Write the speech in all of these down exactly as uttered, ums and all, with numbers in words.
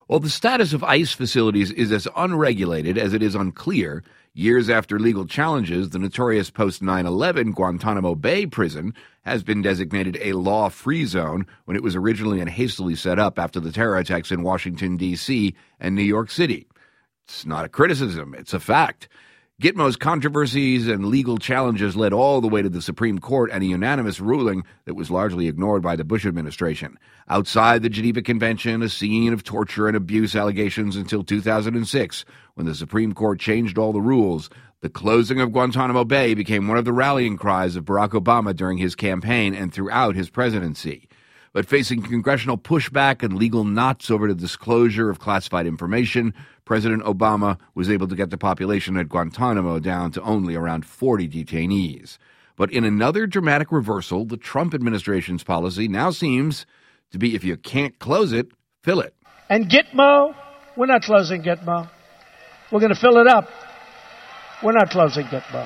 Well, the status of ICE facilities is as unregulated as it is unclear. Years after legal challenges, the notorious post nine eleven Guantanamo Bay prison has been designated a law-free zone when it was originally and hastily set up after the terror attacks in Washington, D C and New York City. It's not a criticism, it's a fact. Gitmo's controversies and legal challenges led all the way to the Supreme Court and a unanimous ruling that was largely ignored by the Bush administration. Outside the Geneva Convention, a scene of torture and abuse allegations until two thousand six, when the Supreme Court changed all the rules. The closing of Guantanamo Bay became one of the rallying cries of Barack Obama during his campaign and throughout his presidency. But facing congressional pushback and legal knots over the disclosure of classified information, President Obama was able to get the population at Guantanamo down to only around forty detainees. But in another dramatic reversal, the Trump administration's policy now seems to be, if you can't close it, fill it. And Gitmo, we're not closing Gitmo. We're going to fill it up. We're not closing Gitmo.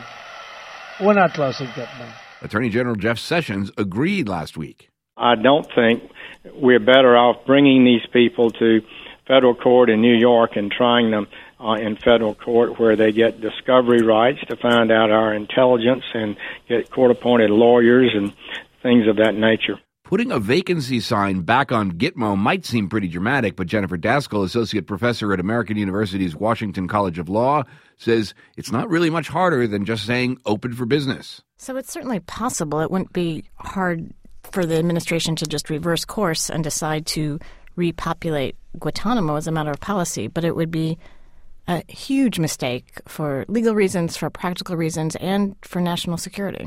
We're not closing Gitmo. Attorney General Jeff Sessions agreed last week. I don't think we're better off bringing these people to federal court in New York and trying them uh, in federal court where they get discovery rights to find out our intelligence and get court-appointed lawyers and things of that nature. Putting a vacancy sign back on Gitmo might seem pretty dramatic, but Jennifer Daskal, associate professor at American University's Washington College of Law, says it's not really much harder than just saying open for business. So it's certainly possible. It wouldn't be hard for the administration to just reverse course and decide to repopulate Guantanamo as a matter of policy, but it would be a huge mistake for legal reasons, for practical reasons, and for national security.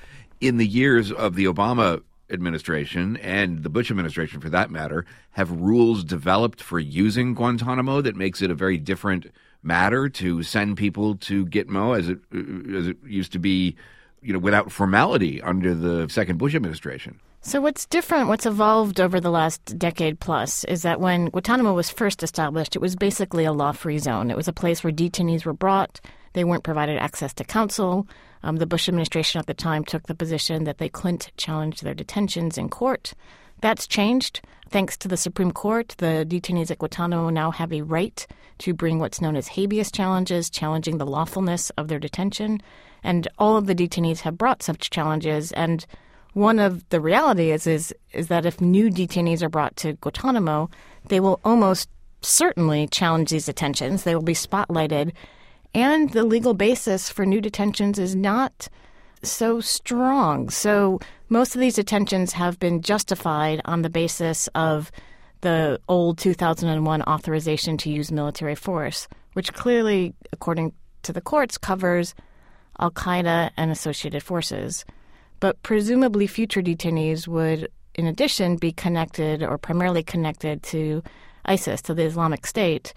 In the years of the Obama administration and the Bush administration, for that matter, have rules developed for using Guantanamo that makes it a very different matter to send people to Gitmo as it as it used to be, you know, without formality under the second Bush administration? So what's different, what's evolved over the last decade plus, is that when Guantanamo was first established, it was basically a law-free zone. It was a place where detainees were brought. They weren't provided access to counsel. Um, the Bush administration at the time took the position that they couldn't challenge their detentions in court. That's changed. Thanks to the Supreme Court, the detainees at Guantanamo now have a right to bring what's known as habeas challenges, challenging the lawfulness of their detention. And all of the detainees have brought such challenges. And one of the reality is, is, is that if new detainees are brought to Guantanamo, they will almost certainly challenge these detentions. They will be spotlighted. And the legal basis for new detentions is not so strong. So most of these detentions have been justified on the basis of the old two thousand one authorization to use military force, which clearly, according to the courts, covers al-Qaeda and associated forces. But presumably future detainees would, in addition, be connected or primarily connected to ISIS, to the Islamic State.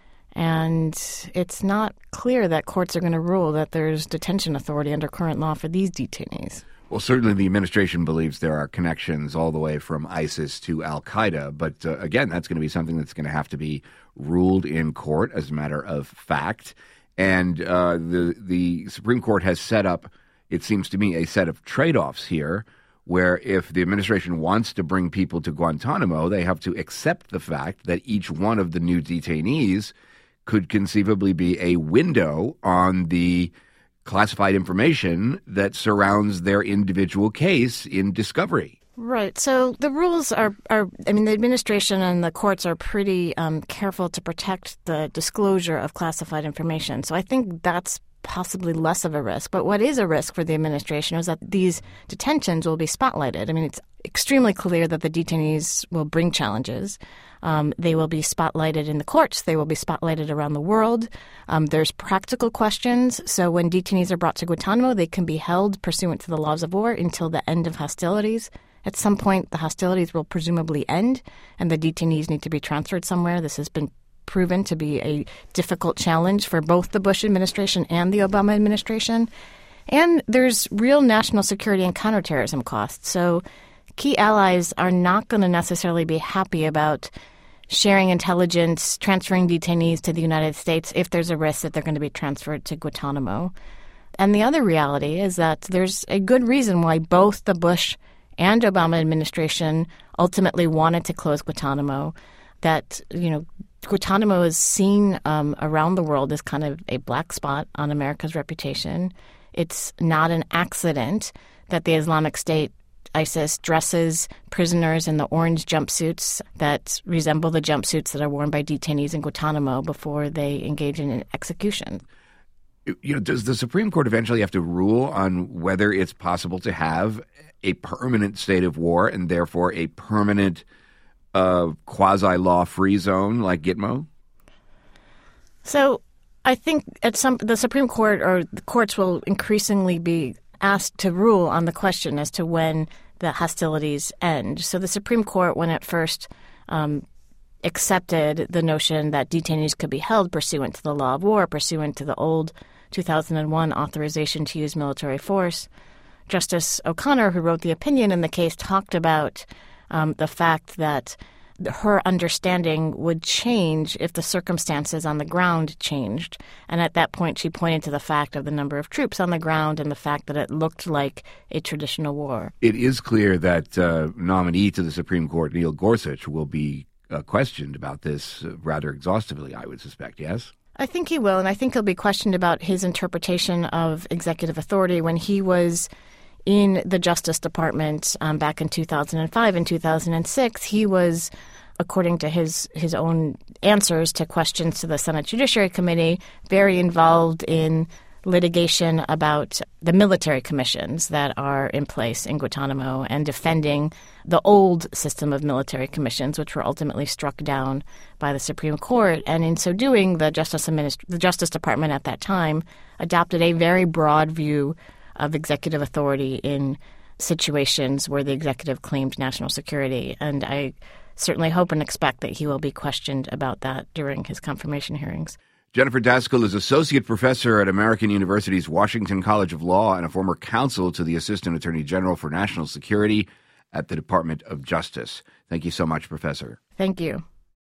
And it's not clear that courts are going to rule that there's detention authority under current law for these detainees. Well, certainly the administration believes there are connections all the way from ISIS to al-Qaeda. But uh, again, that's going to be something that's going to have to be ruled in court as a matter of fact. And uh, the the Supreme Court has set up, it seems to me, a set of trade-offs here where if the administration wants to bring people to Guantanamo, they have to accept the fact that each one of the new detainees could conceivably be a window on the classified information that surrounds their individual case in discovery. Right. So the rules are, are I mean, the administration and the courts are pretty um, careful to protect the disclosure of classified information. So I think that's possibly less of a risk. But what is a risk for the administration is that these detentions will be spotlighted. I mean, it's extremely clear that the detainees will bring challenges. Um, they will be spotlighted in the courts. They will be spotlighted around the world. Um, there's practical questions. So when detainees are brought to Guantanamo, they can be held pursuant to the laws of war until the end of hostilities. At some point, the hostilities will presumably end, and the detainees need to be transferred somewhere. This has been proven to be a difficult challenge for both the Bush administration and the Obama administration. And there's real national security and counterterrorism costs. So key allies are not going to necessarily be happy about sharing intelligence, transferring detainees to the United States if there's a risk that they're going to be transferred to Guantanamo. And the other reality is that there's a good reason why both the Bush and Obama administration ultimately wanted to close Guantanamo, that, you know, Guantanamo is seen um, around the world as kind of a black spot on America's reputation. It's not an accident that the Islamic State, ISIS, dresses prisoners in the orange jumpsuits that resemble the jumpsuits that are worn by detainees in Guantanamo before they engage in an execution. You know, does the Supreme Court eventually have to rule on whether it's possible to have a permanent state of war and therefore a permanent uh, quasi-law-free zone like Gitmo? So I think at some the Supreme Court or the courts will increasingly be asked to rule on the question as to when the hostilities end. So the Supreme Court, when it first um, accepted the notion that detainees could be held pursuant to the law of war, pursuant to the old two thousand one authorization to use military force, Justice O'Connor, who wrote the opinion in the case, talked about um, the fact that her understanding would change if the circumstances on the ground changed. And at that point, she pointed to the fact of the number of troops on the ground and the fact that it looked like a traditional war. It is clear that uh, nominee to the Supreme Court, Neil Gorsuch, will be uh, questioned about this uh, rather exhaustively, I would suspect, yes? I think he will, and I think he'll be questioned about his interpretation of executive authority. When he was in the Justice Department um, back in two thousand five and two thousand six, he was, according to his, his own answers to questions to the Senate Judiciary Committee, very involved in litigation about the military commissions that are in place in Guantanamo and defending the old system of military commissions, which were ultimately struck down by the Supreme Court. And in so doing, the Justice Administ- the Justice Department at that time adopted a very broad view of executive authority in situations where the executive claimed national security. And I certainly hope and expect that he will be questioned about that during his confirmation hearings. Jennifer Daskal is Associate Professor at American University's Washington College of Law and a former counsel to the Assistant Attorney General for National Security at the Department of Justice. Thank you so much, Professor. Thank you.